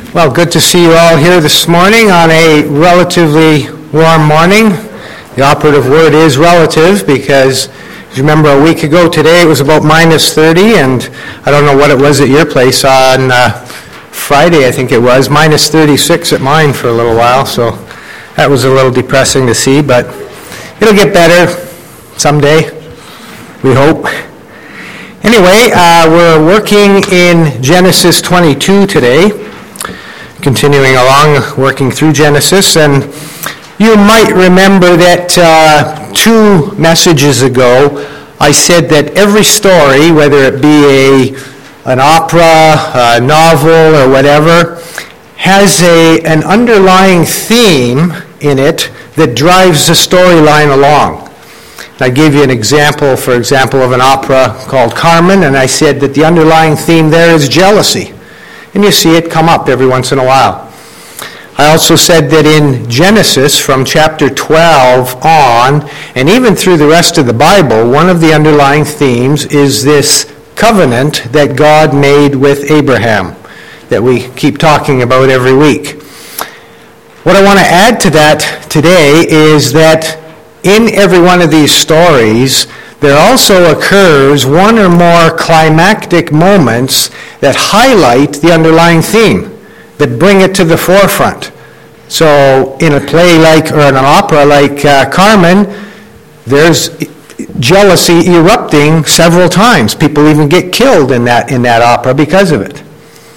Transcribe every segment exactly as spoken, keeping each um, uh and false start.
Well, good to see you all here this morning on a relatively warm morning. The operative word is relative because, as you remember, a week ago today it was about minus thirty, and I don't know what it was at your place on uh, Friday, I think it was, minus thirty-six at mine for a little while, so that was a little depressing to see, but it'll get better someday, we hope. Anyway, uh, we're working in Genesis twenty-two today. Continuing along, working through Genesis, and you might remember that uh, two messages ago I said that every story, whether it be a an opera, a novel, or whatever, has a an underlying theme in it that drives the storyline along. I gave you an example, for example, of an opera called Carmen, and I said that the underlying theme there is jealousy. And you see it come up every once in a while. I also said that in Genesis, from chapter twelve on, and even through the rest of the Bible, one of the underlying themes is this covenant that God made with Abraham, that we keep talking about every week. What I want to add to that today is that in every one of these stories, there also occurs one or more climactic moments that highlight the underlying theme, that bring it to the forefront. So in a play like, or in an opera like uh, Carmen, there's jealousy erupting several times. People even get killed in that, in that opera because of it.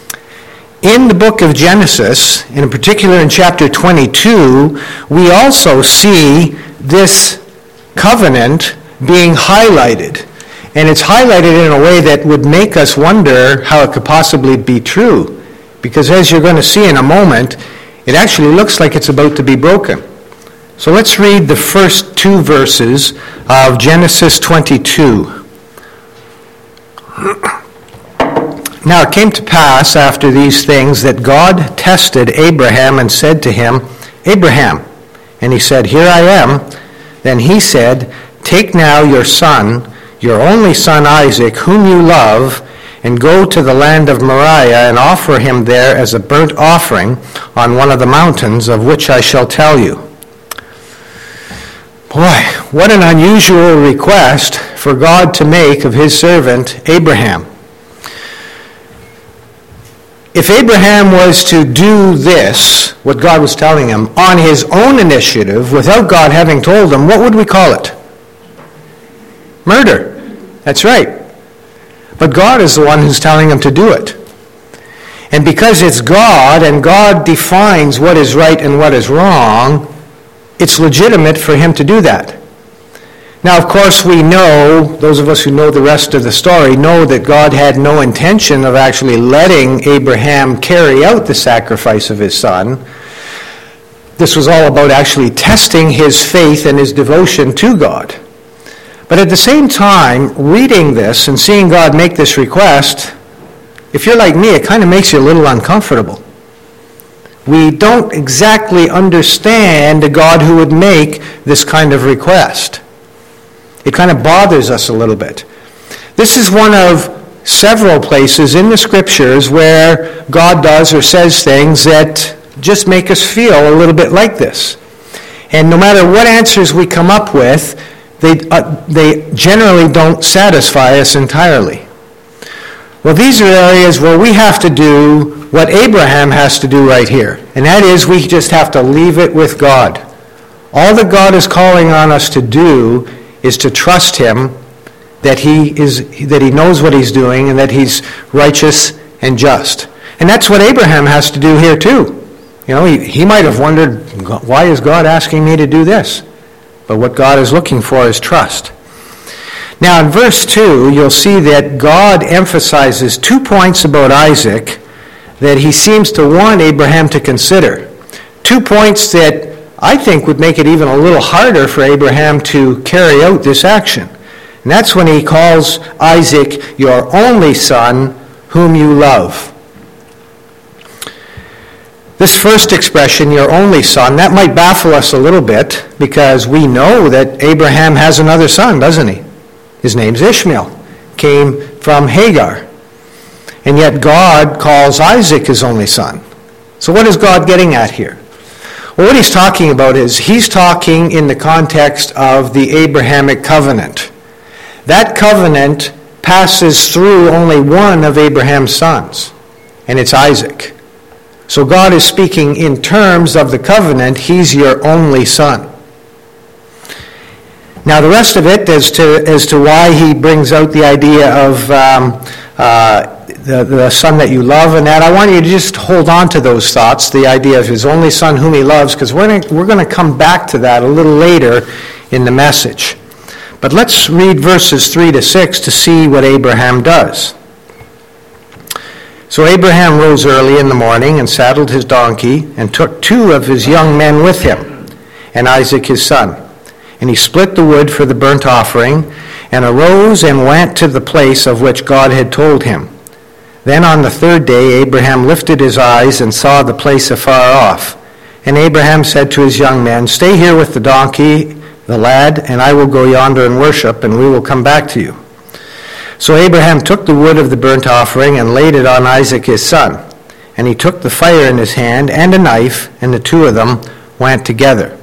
In the book of Genesis, in particular in chapter twenty-two, we also see this covenant being highlighted. And it's highlighted in a way that would make us wonder how it could possibly be true. Because as you're going to see in a moment, it actually looks like it's about to be broken. So let's read the first two verses of Genesis twenty-two. Now it came to pass after these things that God tested Abraham and said to him, Abraham. And he said, Here I am. Then he said, Take now your son, your only son Isaac, whom you love, and go to the land of Moriah and offer him there as a burnt offering on one of the mountains of which I shall tell you. Boy, what an unusual request for God to make of his servant Abraham. If Abraham was to do this, what God was telling him, on his own initiative, without God having told him, what would we call it? Murder. That's right. But God is the one who's telling him to do it. And because it's God, and God defines what is right and what is wrong, it's legitimate for him to do that. Now, of course, we know, those of us who know the rest of the story, know that God had no intention of actually letting Abraham carry out the sacrifice of his son. This was all about actually testing his faith and his devotion to God. But at the same time, reading this and seeing God make this request, if you're like me, it kind of makes you a little uncomfortable. We don't exactly understand a God who would make this kind of request. It kind of bothers us a little bit. This is one of several places in the Scriptures where God does or says things that just make us feel a little bit like this. And no matter what answers we come up with, They, uh, they generally don't satisfy us entirely. Well, these are areas where we have to do what Abraham has to do right here. And that is, we just have to leave it with God. All that God is calling on us to do is to trust him that he is that he knows what he's doing and that he's righteous and just. And that's what Abraham has to do here too. You know, he, he might have wondered, why is God asking me to do this? But what God is looking for is trust. Now in verse two, you'll see that God emphasizes two points about Isaac that he seems to want Abraham to consider. Two points that I think would make it even a little harder for Abraham to carry out this action. And that's when he calls Isaac your only son whom you love. This first expression, your only son, that might baffle us a little bit because we know that Abraham has another son, doesn't he? His name's Ishmael, came from Hagar. And yet God calls Isaac his only son. So what is God getting at here? Well, what he's talking about is he's talking in the context of the Abrahamic covenant. That covenant passes through only one of Abraham's sons, and it's Isaac. So God is speaking in terms of the covenant. He's your only son. Now the rest of it, as to as to why he brings out the idea of um, uh, the, the son that you love and that, I want you to just hold on to those thoughts, the idea of his only son whom he loves, because we're going we're going to come back to that a little later in the message. But let's read verses three to six to see what Abraham does. So Abraham rose early in the morning and saddled his donkey and took two of his young men with him and Isaac his son. And he split the wood for the burnt offering and arose and went to the place of which God had told him. Then on the third day Abraham lifted his eyes and saw the place afar off. And Abraham said to his young men, "Stay here with the donkey, the lad, and I will go yonder and worship, and we will come back to you." So Abraham took the wood of the burnt offering and laid it on Isaac his son. And he took the fire in his hand and a knife, and the two of them went together.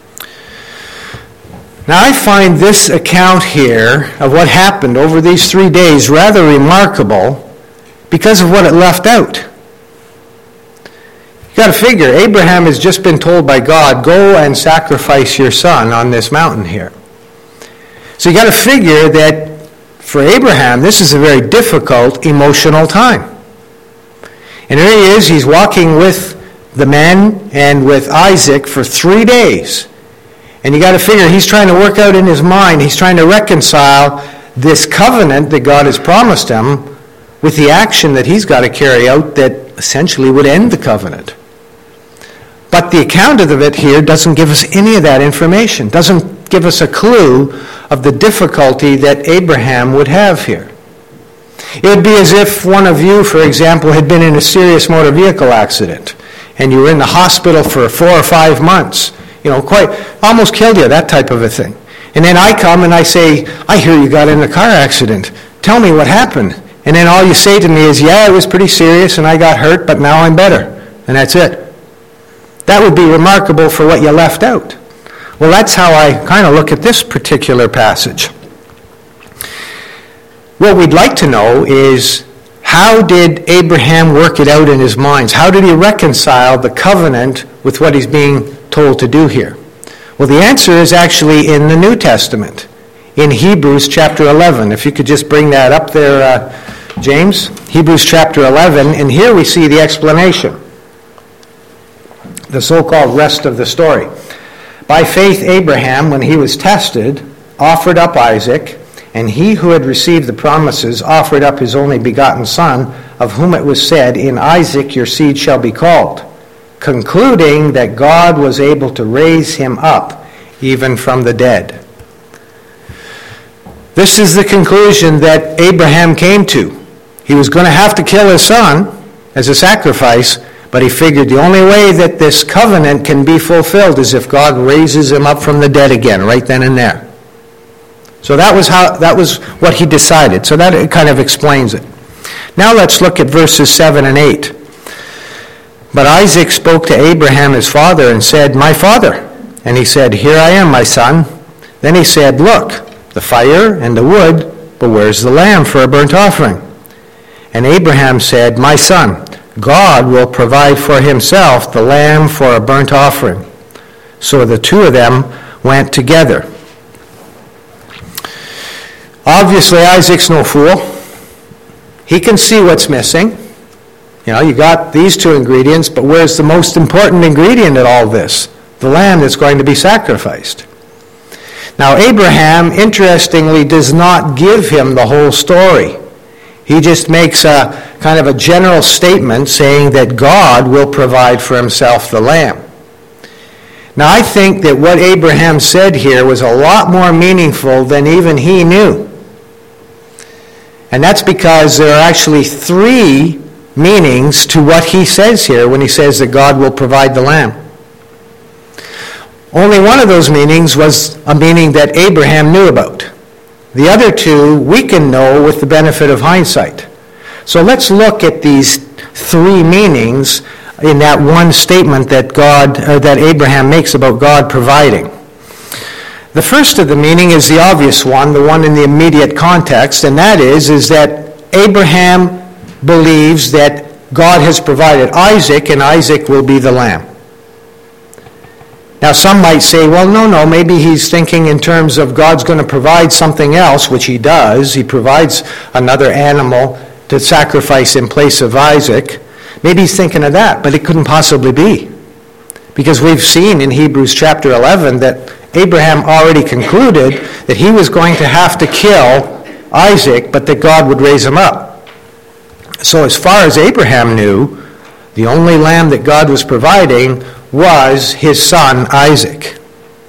Now I find this account here of what happened over these three days rather remarkable because of what it left out. You got to figure, Abraham has just been told by God, go and sacrifice your son on this mountain here. So you got to figure that for Abraham, this is a very difficult emotional time. And here he is, he's walking with the men and with Isaac for three days. And you got to figure he's trying to work out in his mind, he's trying to reconcile this covenant that God has promised him with the action that he's got to carry out that essentially would end the covenant. But the account of it here doesn't give us any of that information, doesn't give us a clue of the difficulty that Abraham would have here. It would be as if one of you, for example, had been in a serious motor vehicle accident and you were in the hospital for four or five months, you know, quite almost killed you, that type of a thing. And then I come and I say, "I hear you got in a car accident. Tell me what happened." And then all you say to me is, "Yeah, it was pretty serious and I got hurt, but now I'm better." And that's it. That would be remarkable for what you left out. Well, that's how I kind of look at this particular passage. What we'd like to know is, how did Abraham work it out in his mind? How did he reconcile the covenant with what he's being told to do here? Well, the answer is actually in the New Testament, in Hebrews chapter eleven. If you could just bring that up there, uh, James. Hebrews chapter eleven, and here we see the explanation, the so-called rest of the story. By faith, Abraham, when he was tested, offered up Isaac, and he who had received the promises offered up his only begotten son, of whom it was said, "In Isaac your seed shall be called," concluding that God was able to raise him up even from the dead. This is the conclusion that Abraham came to. He was going to have to kill his son as a sacrifice, but he figured the only way that this covenant can be fulfilled is if God raises him up from the dead again, right then and there. So that was how that was what he decided. So that kind of explains it. Now let's look at verses seven and eight. But Isaac spoke to Abraham his father and said, "My father." And he said, "Here I am, my son." Then he said, "Look, the fire and the wood, but where's the lamb for a burnt offering?" And Abraham said, "My son, God will provide for himself the lamb for a burnt offering." So the two of them went together. Obviously, Isaac's no fool. He can see what's missing. You know, you got these two ingredients, but where's the most important ingredient in all this? The lamb that's going to be sacrificed. Now, Abraham, interestingly, does not give him the whole story. He just makes a kind of a general statement saying that God will provide for himself the lamb. Now, I think that what Abraham said here was a lot more meaningful than even he knew. And that's because there are actually three meanings to what he says here when he says that God will provide the lamb. Only one of those meanings was a meaning that Abraham knew about. The other two we can know with the benefit of hindsight. So let's look at these three meanings in that one statement that God, or that Abraham makes about God providing. The first of the meaning is the obvious one, the one in the immediate context, and that is, is that Abraham believes that God has provided Isaac, and Isaac will be the lamb. Now some might say, well, no, no, maybe he's thinking in terms of God's going to provide something else, which he does. He provides another animal to sacrifice in place of Isaac. Maybe he's thinking of that, but it couldn't possibly be. Because we've seen in Hebrews chapter eleven that Abraham already concluded that he was going to have to kill Isaac, but that God would raise him up. So as far as Abraham knew, the only lamb that God was providing was his son Isaac.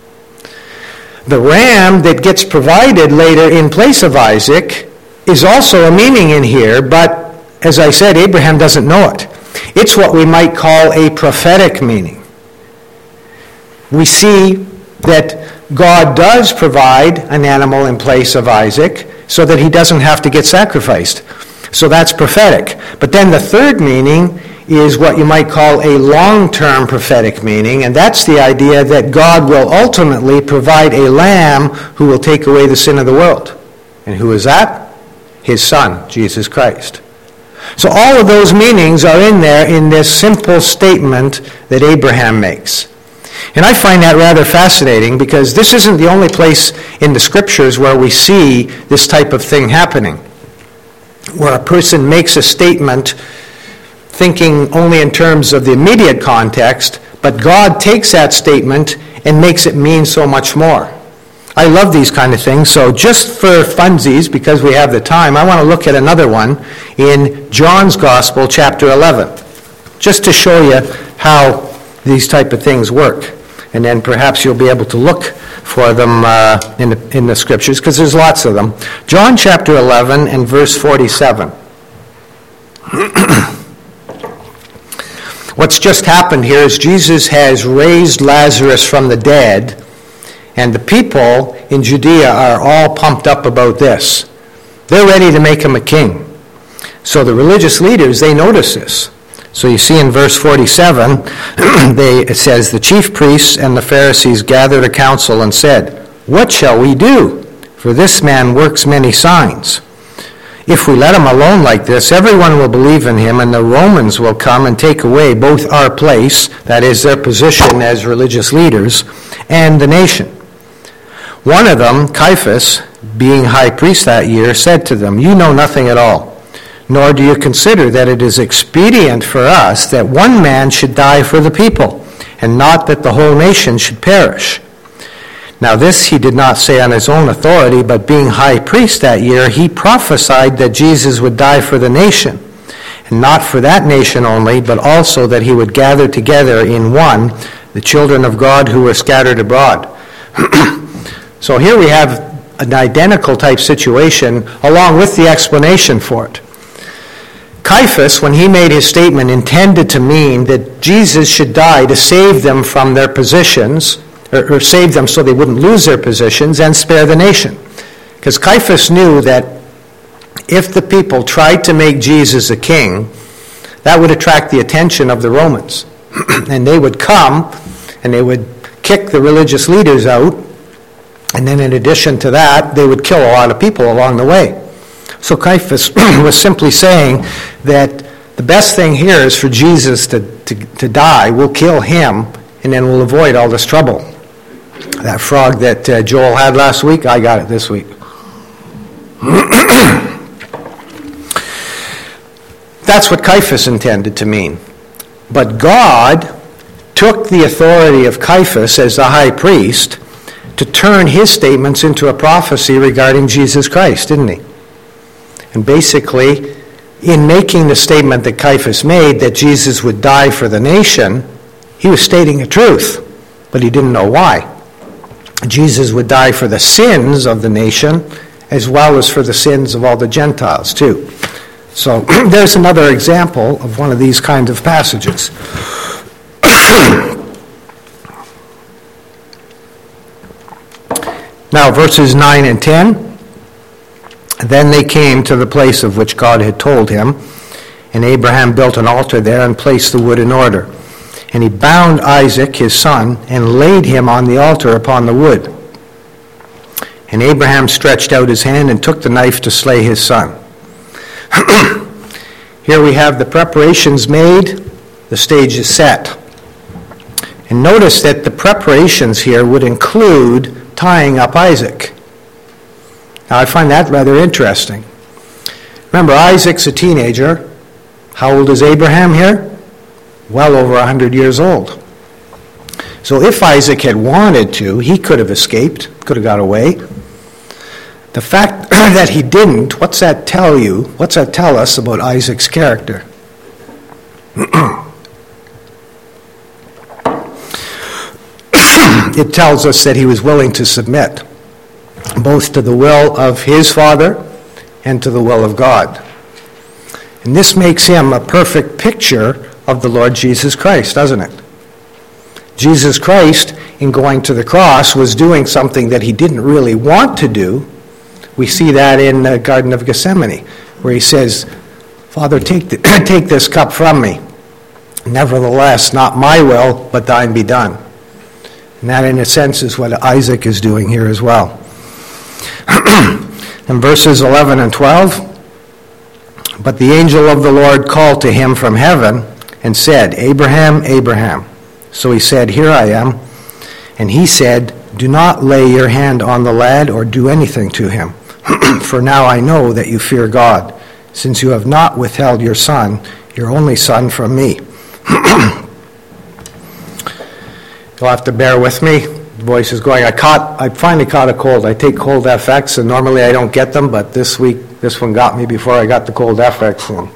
The ram that gets provided later in place of Isaac is also a meaning in here, but as I said, Abraham doesn't know it. It's what we might call a prophetic meaning. We see that God does provide an animal in place of Isaac so that he doesn't have to get sacrificed. So that's prophetic. But then the third meaning is what you might call a long-term prophetic meaning, and that's the idea that God will ultimately provide a lamb who will take away the sin of the world. And who is that? His son, Jesus Christ. So all of those meanings are in there in this simple statement that Abraham makes. And I find that rather fascinating because this isn't the only place in the scriptures where we see this type of thing happening, where a person makes a statement thinking only in terms of the immediate context, but God takes that statement and makes it mean so much more. I love these kind of things, so just for funsies, because we have the time, I want to look at another one in John's Gospel, chapter eleven, just to show you how these type of things work. And then perhaps you'll be able to look for them uh, in, the, in the scriptures, because there's lots of them. John chapter eleven and verse forty-seven. What's just happened here is Jesus has raised Lazarus from the dead, and the people in Judea are all pumped up about this. They're ready to make him a king. So the religious leaders, they notice this. So you see in verse forty-seven, they, it says, the chief priests and the Pharisees gathered a council and said, "What shall we do? For this man works many signs. If we let him alone like this, everyone will believe in him, and the Romans will come and take away both our place," that is their position as religious leaders, "and the nation." One of them, Caiaphas, being high priest that year, said to them, "You know nothing at all, nor do you consider that it is expedient for us that one man should die for the people, and not that the whole nation should perish." Now this he did not say on his own authority, but being high priest that year, he prophesied that Jesus would die for the nation, and not for that nation only, but also that he would gather together in one the children of God who were scattered abroad. So here we have an identical type situation along with the explanation for it. Caiaphas, when he made his statement, intended to mean that Jesus should die to save them from their positions, or, or save them so they wouldn't lose their positions, and spare the nation. Because Caiaphas knew that if the people tried to make Jesus a king, that would attract the attention of the Romans. And they would come, and they would kick the religious leaders out, and then in addition to that, they would kill a lot of people along the way. So Caiaphas was simply saying that the best thing here is for Jesus to, to, to die. We'll kill him, and then we'll avoid all this trouble. That frog that uh, Joel had last week, I got it this week. That's what Caiaphas intended to mean. But God took the authority of Caiaphas as the high priest to turn his statements into a prophecy regarding Jesus Christ, didn't he? And basically, in making the statement that Caiaphas made that Jesus would die for the nation, he was stating the truth, but he didn't know why. Jesus would die for the sins of the nation as well as for the sins of all the Gentiles too. So there's another example of one of these kinds of passages. Now, verses nine and ten. Then they came to the place of which God had told him, And Abraham built an altar there and placed the wood in order. And he bound Isaac, his son, and laid him on the altar upon the wood. And Abraham stretched out his hand and took the knife to slay his son. Here we have the preparations made, the stage is set. And notice that the preparations here would include tying up Isaac. Now I find that rather interesting. Remember, Isaac's a teenager. How old is Abraham here? Well over one hundred years old. So if Isaac had wanted to, he could have escaped, could have got away. The fact that he didn't, what's that tell you? What's that tell us about Isaac's character? It tells us that he was willing to submit, both to the will of his father and to the will of God. And this makes him a perfect picture of the Lord Jesus Christ, doesn't it? Jesus Christ, in going to the cross, was doing something that he didn't really want to do. We see that in the Garden of Gethsemane, where he says, Father, take, the, take this cup from me. Nevertheless, not my will, but thine be done. And that, in a sense, is what Isaac is doing here as well. In verses eleven and twelve, but the angel of the Lord called to him from heaven and said, Abraham, Abraham. So he said, Here I am. And he said, Do not lay your hand on the lad or do anything to him. For now I know that you fear God, since you have not withheld your son, your only son, from me. You'll have to bear with me. The voice is going. I caught. I finally caught a cold. I take cold F X, and normally I don't get them, but this week, this one got me before I got the cold F X one.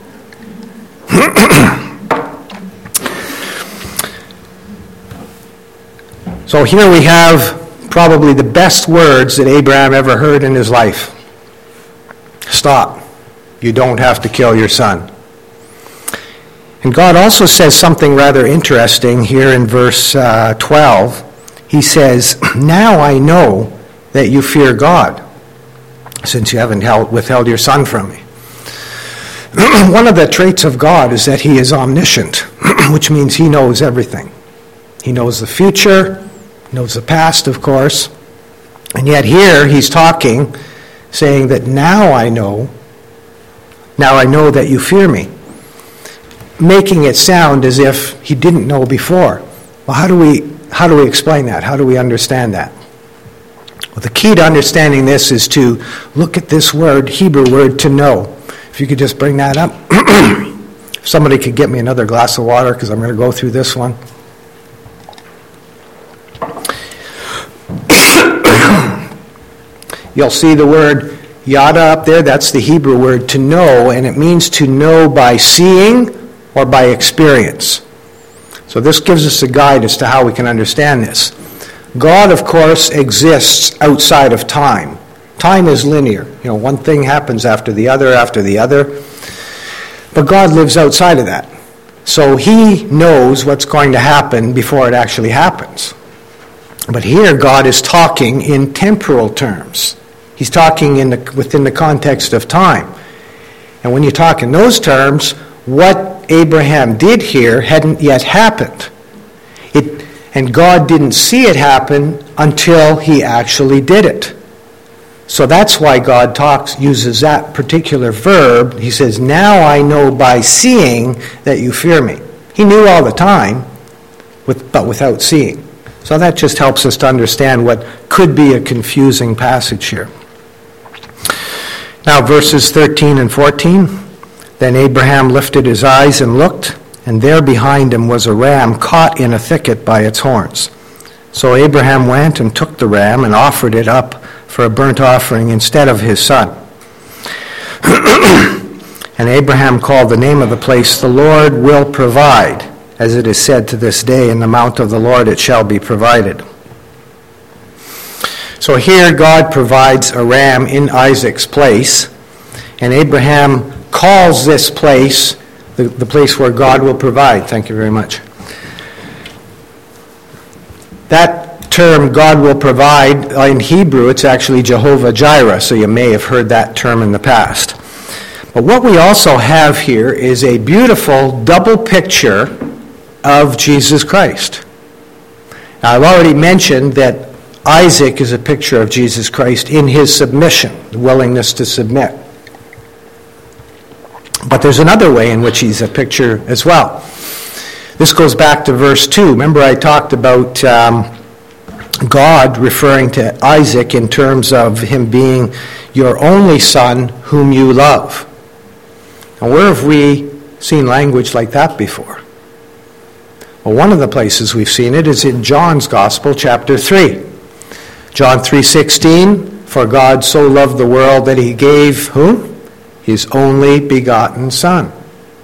So here we have probably the best words that Abraham ever heard in his life. Stop. You don't have to kill your son. And God also says something rather interesting here in verse uh, twelve. He says, Now I know that you fear God, since you haven't held, withheld your son from me. One of the traits of God is that he is omniscient, which means he knows everything. He knows the future, knows the past, of course. And yet here he's talking, saying that now I know, now I know that you fear me. Making it sound as if he didn't know before. Well, how do we how do we explain that? How do we understand that? Well, the key to understanding this is to look at this word, Hebrew word, to know. If you could just bring that up. If somebody could get me another glass of water, because I'm going to go through this one. You'll see the word yada up there. That's the Hebrew word to know, and it means to know by seeing or by experience. So this gives us a guide as to how we can understand this. God, of course, exists outside of time. Time is linear. You know, one thing happens after the other, after the other. But God lives outside of that. So he knows what's going to happen before it actually happens. But here God is talking in temporal terms. He's talking in the, within the context of time. And when you talk in those terms, what Abraham did here hadn't yet happened. It, and God didn't see it happen until he actually did it. So that's why God talks, uses that particular verb. He says, now I know by seeing that you fear me. He knew all the time, with, but without seeing. So that just helps us to understand what could be a confusing passage here. Now verses thirteen and fourteen. Then Abraham lifted his eyes and looked, and there behind him was a ram caught in a thicket by its horns. So Abraham went and took the ram and offered it up for a burnt offering instead of his son. And Abraham called the name of the place, The Lord will provide, as it is said to this day, in the mount of the Lord it shall be provided. So here God provides a ram in Isaac's place, and Abraham calls this place the, the place where God will provide. Thank you very much. That term, God will provide, in Hebrew, it's actually Jehovah Jireh, so you may have heard that term in the past. But what we also have here is a beautiful double picture of Jesus Christ. Now, I've already mentioned that Isaac is a picture of Jesus Christ in his submission, the willingness to submit. But there's another way in which he's a picture as well. This goes back to verse two. Remember I talked about um, God referring to Isaac in terms of him being your only son whom you love. Now, where have we seen language like that before? Well, one of the places we've seen it is in John's Gospel, chapter three. John three sixteen, for God so loved the world that he gave whom? His only begotten Son.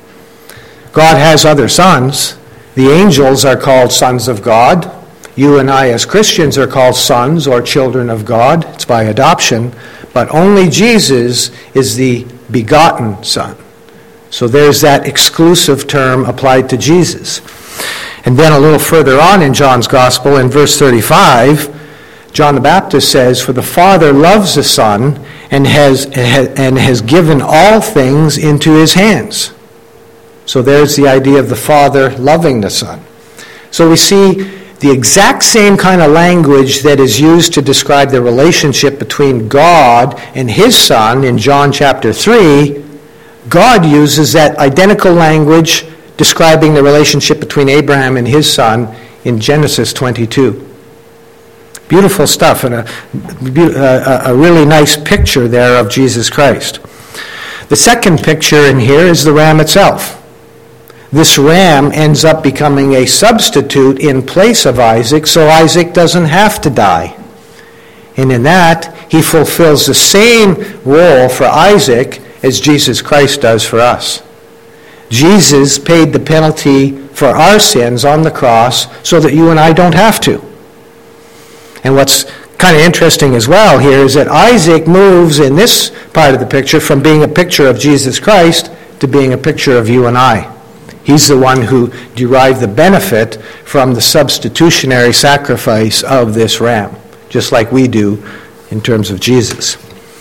God has other sons. The angels are called sons of God. You and I as Christians are called sons or children of God. It's by adoption. But only Jesus is the begotten Son. So there's that exclusive term applied to Jesus. And then a little further on in John's Gospel, in verse thirty-five, John the Baptist says, for the Father loves the Son and has, and has given all things into his hands. So there's the idea of the Father loving the Son. So we see the exact same kind of language that is used to describe the relationship between God and his Son in John chapter three. God uses that identical language describing the relationship between Abraham and his son in Genesis twenty-two. Beautiful stuff, and a, a, a really nice picture there of Jesus Christ. The second picture in here is the ram itself. This ram ends up becoming a substitute in place of Isaac, so Isaac doesn't have to die. And in that, he fulfills the same role for Isaac as Jesus Christ does for us. Jesus paid the penalty for our sins on the cross so that you and I don't have to. And what's kind of interesting as well here is that Isaac moves in this part of the picture from being a picture of Jesus Christ to being a picture of you and I. He's the one who derived the benefit from the substitutionary sacrifice of this ram, just like we do in terms of Jesus.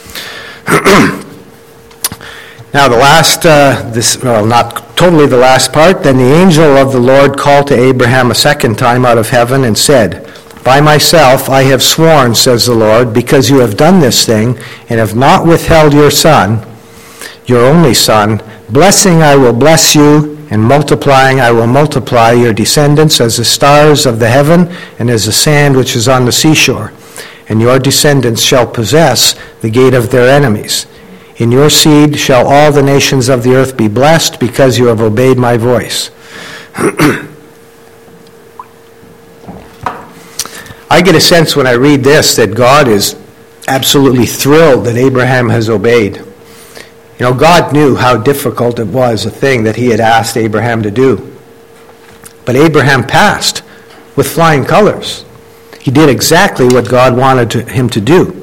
Now the last, uh, this well, not totally the last part, then the angel of the Lord called to Abraham a second time out of heaven and said, by myself I have sworn, says the Lord, because you have done this thing and have not withheld your son, your only son, blessing I will bless you, and multiplying I will multiply your descendants as the stars of the heaven and as the sand which is on the seashore. And your descendants shall possess the gate of their enemies. In your seed shall all the nations of the earth be blessed, because you have obeyed my voice. I get a sense when I read this that God is absolutely thrilled that Abraham has obeyed. You know, God knew how difficult it was, a thing that he had asked Abraham to do. But Abraham passed with flying colors. He did exactly what God wanted to, him to do.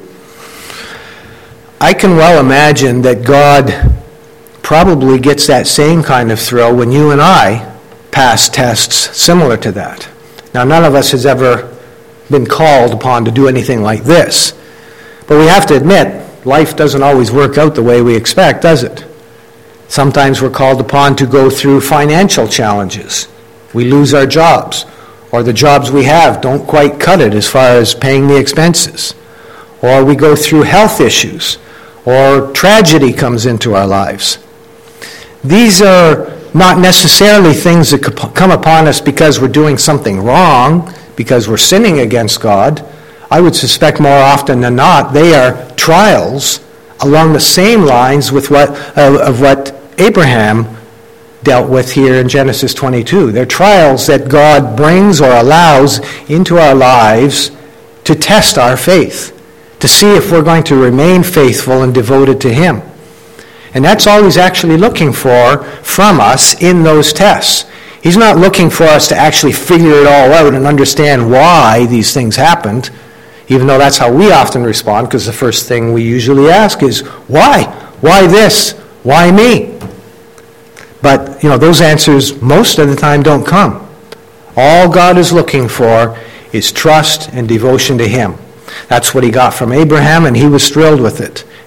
I can well imagine that God probably gets that same kind of thrill when you and I pass tests similar to that. Now, none of us has ever been called upon to do anything like this. But we have to admit, life doesn't always work out the way we expect, does it? Sometimes we're called upon to go through financial challenges. We lose our jobs, or the jobs we have don't quite cut it as far as paying the expenses. Or we go through health issues, or tragedy comes into our lives. These are not necessarily things that come upon us because we're doing something wrong, because we're sinning against God. I would suspect more often than not they are trials along the same lines with what uh, of what Abraham dealt with here in Genesis twenty-two. They're trials that God brings or allows into our lives to test our faith, to see if we're going to remain faithful and devoted to Him. And that's all He's actually looking for from us in those tests. He's not looking for us to actually figure it all out and understand why these things happened, even though that's how we often respond, because the first thing we usually ask is, why? Why this? Why me? But, you know, those answers most of the time don't come. All God is looking for is trust and devotion to Him. That's what He got from Abraham, and he was thrilled with it.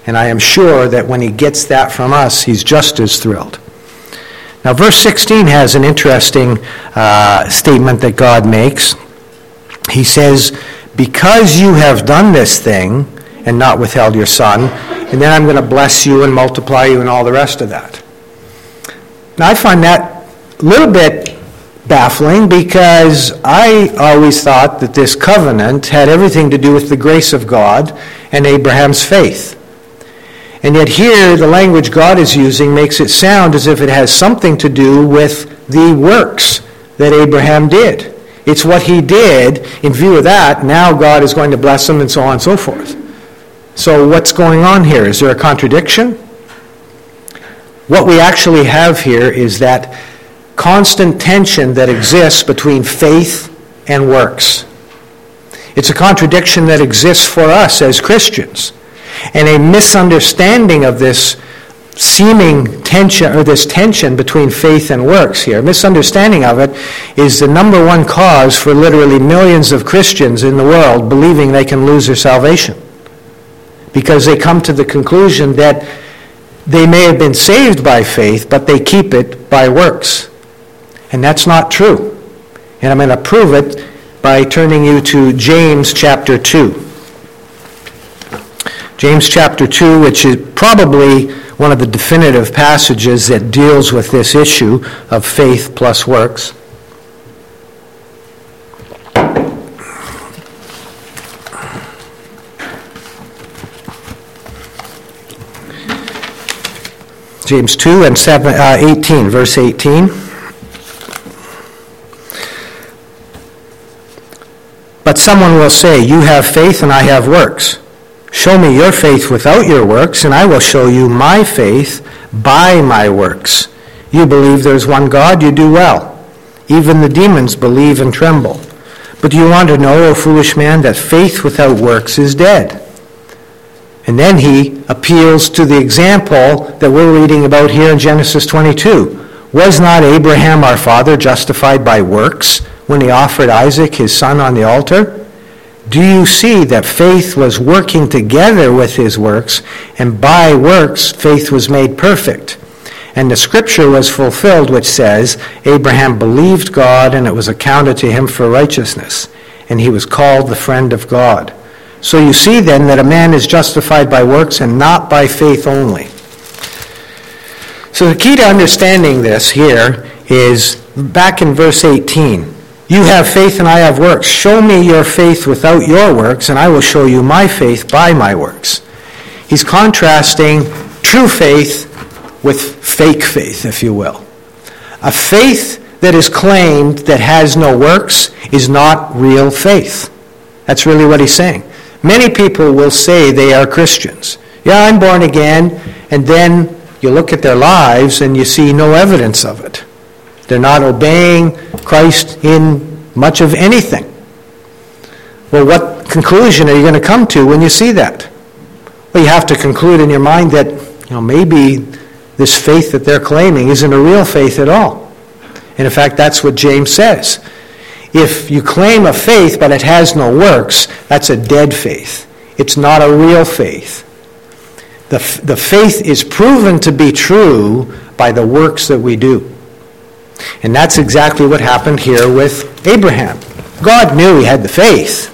And I am sure that when he gets that from us, he's just as thrilled. Now, verse sixteen has an interesting uh, statement that God makes. He says, because you have done this thing and not withheld your son, and then I'm going to bless you and multiply you and all the rest of that. Now, I find that a little bit baffling because I always thought that this covenant had everything to do with the grace of God and Abraham's faith. And yet here, the language God is using makes it sound as if it has something to do with the works that Abraham did. It's what he did. In view of that, now God is going to bless him and so on and so forth. So what's going on here? Is there a contradiction? What we actually have here is that constant tension that exists between faith and works. It's a contradiction that exists for us as Christians. And a misunderstanding of this seeming tension, or this tension between faith and works here, misunderstanding of it is the number one cause for literally millions of Christians in the world believing they can lose their salvation. Because they come to the conclusion that they may have been saved by faith, but they keep it by works. And that's not true. And I'm going to prove it by turning you to James chapter two. James chapter two, which is probably one of the definitive passages that deals with this issue of faith plus works. James two and seven, uh, eighteen, verse eighteen. But someone will say, you have faith and I have works. Show me your faith without your works, and I will show you my faith by my works. You believe there's one God, you do well. Even the demons believe and tremble. But do you want to know, O foolish man, that faith without works is dead? And then he appeals to the example that we're reading about here in Genesis twenty-two. Was not Abraham our father justified by works when he offered Isaac his son on the altar? Do you see that faith was working together with his works, and by works faith was made perfect? And the scripture was fulfilled which says, Abraham believed God, and it was accounted to him for righteousness, and he was called the friend of God. So you see then that a man is justified by works and not by faith only. So the key to understanding this here is back in verse eighteen. You have faith and I have works. Show me your faith without your works, and I will show you my faith by my works. He's contrasting true faith with fake faith, if you will. A faith that is claimed that has no works is not real faith. That's really what he's saying. Many people will say they are Christians. Yeah, I'm born again, and then you look at their lives and you see no evidence of it. They're not obeying Christ in much of anything. Well, what conclusion are you going to come to when you see that? Well, you have to conclude in your mind that, you know, maybe this faith that they're claiming isn't a real faith at all. And in fact, that's what James says. If you claim a faith but it has no works, that's a dead faith. It's not a real faith. The, the faith is proven to be true by the works that we do. And that's exactly what happened here with Abraham. God knew he had the faith.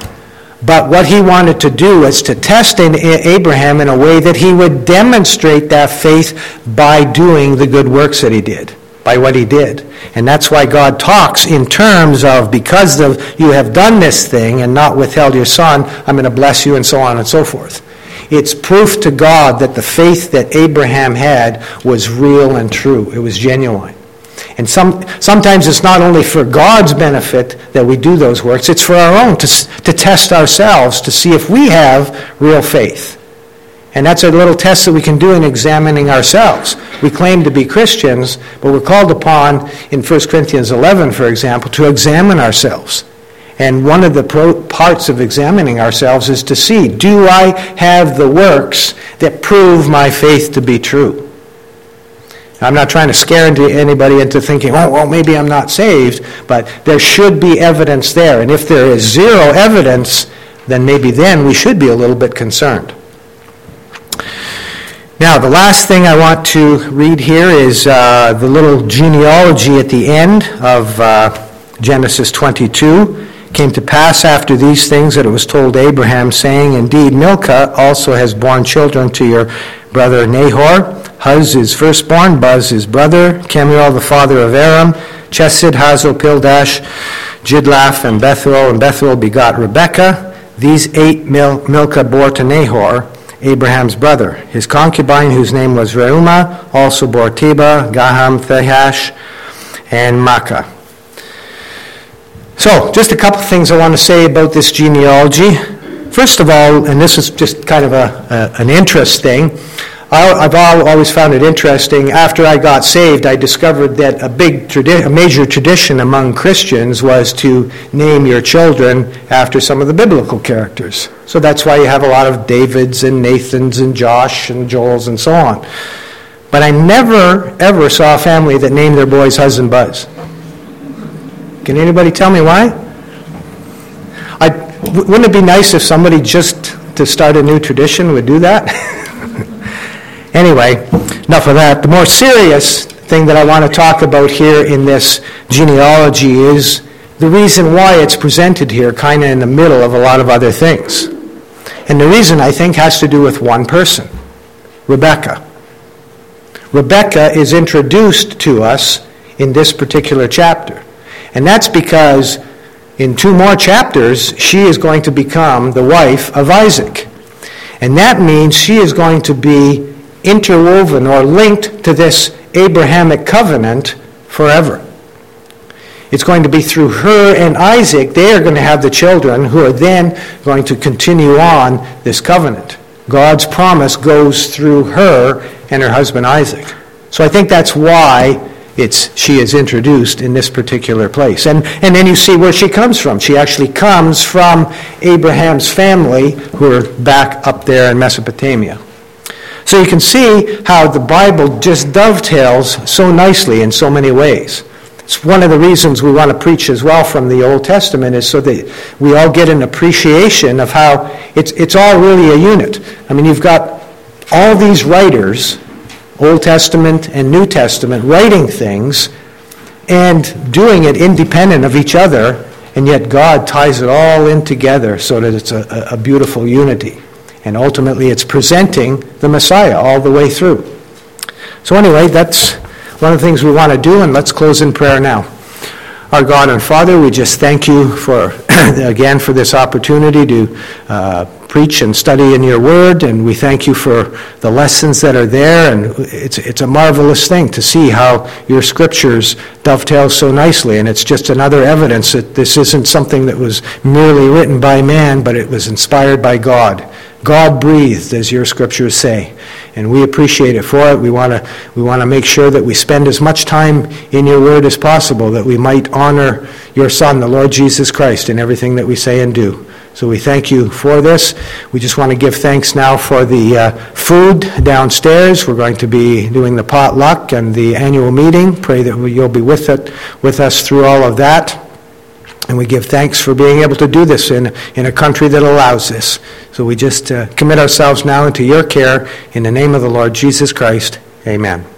But what he wanted to do was to test in Abraham in a way that he would demonstrate that faith by doing the good works that he did, by what he did. And that's why God talks in terms of, because of you have done this thing and not withheld your son, I'm going to bless you, and so on and so forth. It's proof to God that the faith that Abraham had was real and true. It was genuine. And some, sometimes it's not only for God's benefit that we do those works, it's for our own, to, to test ourselves, to see if we have real faith. And that's a little test that we can do in examining ourselves. We claim to be Christians, but we're called upon in First Corinthians eleven, for example, to examine ourselves. And one of the pro- parts of examining ourselves is to see, do I have the works that prove my faith to be true? I'm not trying to scare into anybody into thinking, oh, well, maybe I'm not saved, but there should be evidence there. And if there is zero evidence, then maybe then we should be a little bit concerned. Now, the last thing I want to read here is uh, the little genealogy at the end of uh, Genesis twenty-two. It came to pass after these things that it was told Abraham, saying, Indeed, Milcah also has borne children to your brother Nahor. Huz is firstborn, Buz his brother, Kemuel the father of Aram, Chesed, Hazo, Pildash, Jidlaph, and Bethuel. And Bethuel begot Rebekah. These eight Mil- Milcah bore to Nahor, Abraham's brother. His concubine, whose name was Reumah, also bore Teba, Gaham, Thehash, and Makkah. So, just a couple things I want to say about this genealogy. First of all, and this is just kind of a, a an interest thing, I, I've always found it interesting. After I got saved, I discovered that a big, tradi- a major tradition among Christians was to name your children after some of the biblical characters. So that's why you have a lot of Davids and Nathans and Josh and Joels and so on. But I never, ever saw a family that named their boys Huz and Buz. Can anybody tell me why? I, wouldn't it be nice if somebody just to start a new tradition would do that? Anyway, enough of that. The more serious thing that I want to talk about here in this genealogy is the reason why it's presented here kind of in the middle of a lot of other things. And the reason, I think, has to do with one person, Rebekah. Rebekah is introduced to us in this particular chapter. And that's because in two more chapters, she is going to become the wife of Isaac. And that means she is going to be interwoven or linked to this Abrahamic covenant forever. It's going to be through her and Isaac, they are going to have the children who are then going to continue on this covenant. God's promise goes through her and her husband Isaac. So I think that's why it's she is introduced in this particular place. And, and then you see where she comes from. She actually comes from Abraham's family who are back up there in Mesopotamia. So you can see how the Bible just dovetails so nicely in so many ways. It's one of the reasons we want to preach as well from the Old Testament is so that we all get an appreciation of how it's it's all really a unit. I mean, you've got all these writers, Old Testament and New Testament, writing things and doing it independent of each other, and yet God ties it all in together so that it's a, a beautiful unity. And ultimately, it's presenting the Messiah all the way through. So anyway, that's one of the things we want to do, and let's close in prayer now. Our God and Father, we just thank you for, again, for this opportunity to uh, preach and study in your word, and we thank you for the lessons that are there, and it's it's a marvelous thing to see how your scriptures dovetail so nicely, and it's just another evidence that this isn't something that was merely written by man, but it was inspired by God. God-breathed, as your scriptures say, and we appreciate it for it. We want to we want to make sure that we spend as much time in your word as possible, that we might honor your Son, the Lord Jesus Christ, in everything that we say and do. So we thank you for this. We just want to give thanks now for the uh, food downstairs. We're going to be doing the potluck and the annual meeting. Pray that you'll be with it, with us through all of that. And we give thanks for being able to do this in, in a country that allows this. So we just uh, commit ourselves now into your care in the name of the Lord Jesus Christ. Amen.